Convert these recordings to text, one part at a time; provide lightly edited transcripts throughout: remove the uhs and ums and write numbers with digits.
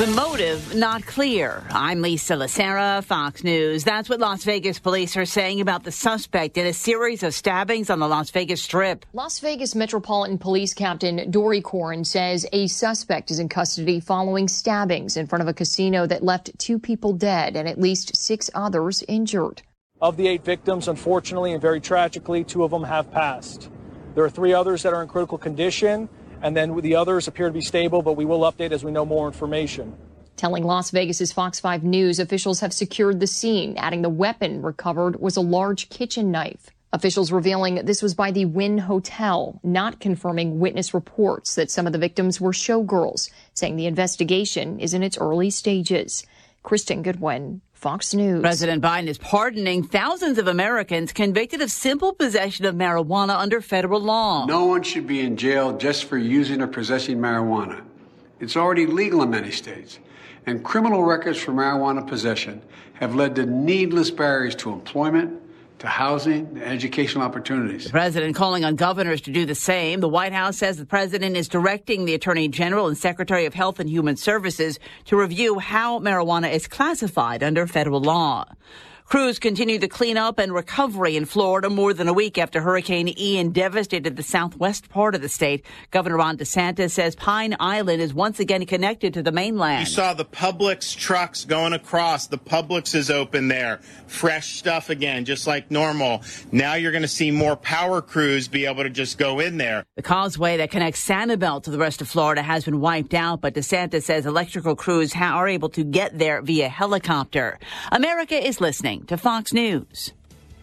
The motive not clear. I'm Lisa Lacera, Fox News. That's what Las Vegas police are saying about the suspect in a series of stabbings on the Las Vegas Strip. Las Vegas Metropolitan Police Captain Dory Corn says a suspect is in custody following stabbings in front of a casino that left 2 people dead and at least 6 others injured. Of the 8 victims, unfortunately and very tragically, 2 of them have passed. There are 3 others that are in critical condition. And then the others appear to be stable, but we will update as we know more information. Telling Las Vegas's Fox 5 News officials have secured the scene, adding the weapon recovered was a large kitchen knife. Officials revealing this was by the Wynn Hotel, not confirming witness reports that some of the victims were showgirls, saying the investigation is in its early stages. Kristen Goodwin, Fox News. President Biden is pardoning thousands of Americans convicted of simple possession of marijuana under federal law. No one should be in jail just for using or possessing marijuana. It's already legal in many states, and criminal records for marijuana possession have led to needless barriers to employment, to housing, and educational opportunities. The president calling on governors to do the same. The White House says the president is directing the Attorney General and Secretary of Health and Human Services to review how marijuana is classified under federal law. Crews continue the cleanup and recovery in Florida more than a week after Hurricane Ian devastated the southwest part of the state. Governor Ron DeSantis says Pine Island is once again connected to the mainland. You saw the Publix trucks going across. The Publix is open there. Fresh stuff again, just like normal. Now you're going to see more power crews be able to just go in there. The causeway that connects Sanibel to the rest of Florida has been wiped out, but DeSantis says electrical crews are able to get there via helicopter. America is listening to Fox News.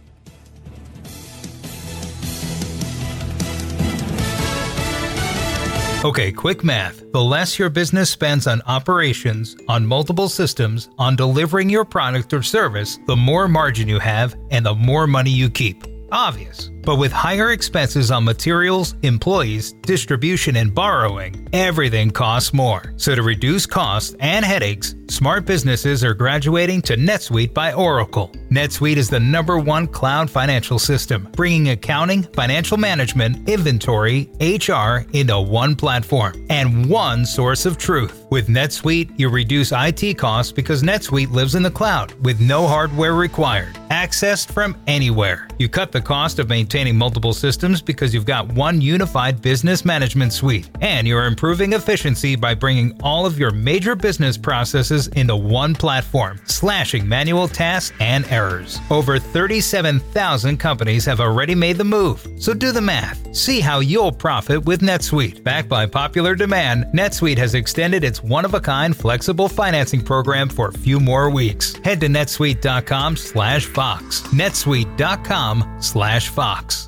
Okay, quick math. The less your business spends on operations, on multiple systems, on delivering your product or service, the more margin you have and the more money you keep. Obvious. But with higher expenses on materials, employees, distribution, and borrowing, everything costs more. So to reduce costs and headaches, smart businesses are graduating to NetSuite by Oracle. NetSuite is the #1 cloud financial system, bringing accounting, financial management, inventory, HR into one platform and one source of truth. With NetSuite, you reduce IT costs because NetSuite lives in the cloud with no hardware required, accessed from anywhere. You cut the cost of maintaining multiple systems because you've got one unified business management suite, and you're improving efficiency by bringing all of your major business processes into one platform, slashing manual tasks and errors. Over 37,000 companies have already made the move, so do the math. See how you'll profit with NetSuite. Backed by popular demand, NetSuite has extended its one-of-a-kind flexible financing program for a few more weeks. Head to netsuite.com/Fox. netsuite.com/Fox.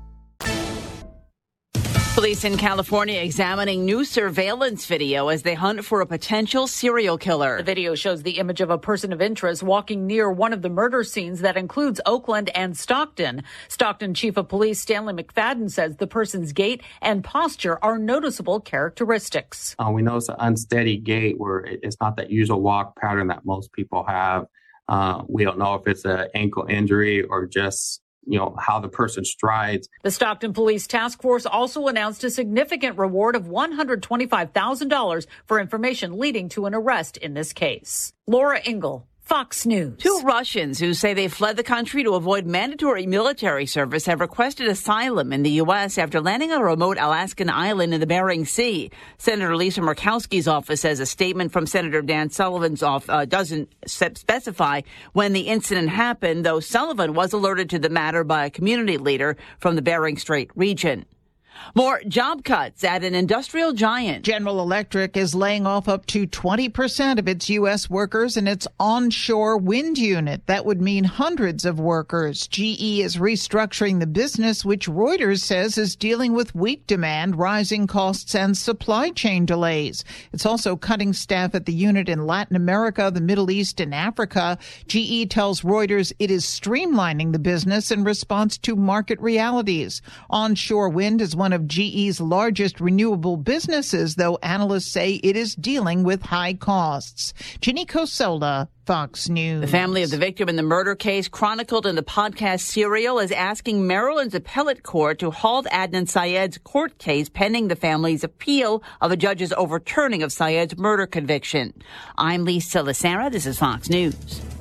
Police in California examining new surveillance video as they hunt for a potential serial killer. The video shows the image of a person of interest walking near one of the murder scenes that includes Oakland and Stockton. Stockton Chief of Police Stanley McFadden says the person's gait and posture are noticeable characteristics. We notice an unsteady gait where it's not that usual walk pattern that most people have. We don't know if it's an ankle injury or just how the person strides. The Stockton Police Task Force also announced a significant reward of $125,000 for information leading to an arrest in this case. Laura Ingle, Fox News. 2 Russians who say they fled the country to avoid mandatory military service have requested asylum in the U.S. after landing on a remote Alaskan island in the Bering Sea. Senator Lisa Murkowski's office says a statement from Senator Dan Sullivan's office doesn't specify when the incident happened, though Sullivan was alerted to the matter by a community leader from the Bering Strait region. More job cuts at an industrial giant. General Electric is laying off up to 20% of its U.S. workers in its onshore wind unit. That would mean hundreds of workers. GE is restructuring the business, which Reuters says is dealing with weak demand, rising costs, and supply chain delays. It's also cutting staff at the unit in Latin America, the Middle East, and Africa. GE tells Reuters it is streamlining the business in response to market realities. Onshore wind is one one of GE's largest renewable businesses, though analysts say it is dealing with high costs. Ginny Cosola, Fox News. The family of the victim in the murder case chronicled in the podcast Serial is asking Maryland's appellate court to halt Adnan Syed's court case pending the family's appeal of a judge's overturning of Syed's murder conviction. I'm Lisa Lacera. This is Fox News.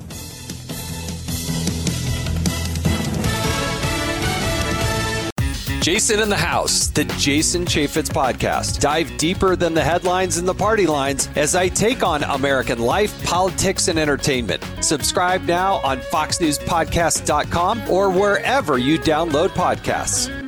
Jason in the House, the Jason Chaffetz podcast. Dive deeper than the headlines and the party lines as I take on American life, politics, and entertainment. Subscribe now on FoxNewsPodcast.com or wherever you download podcasts.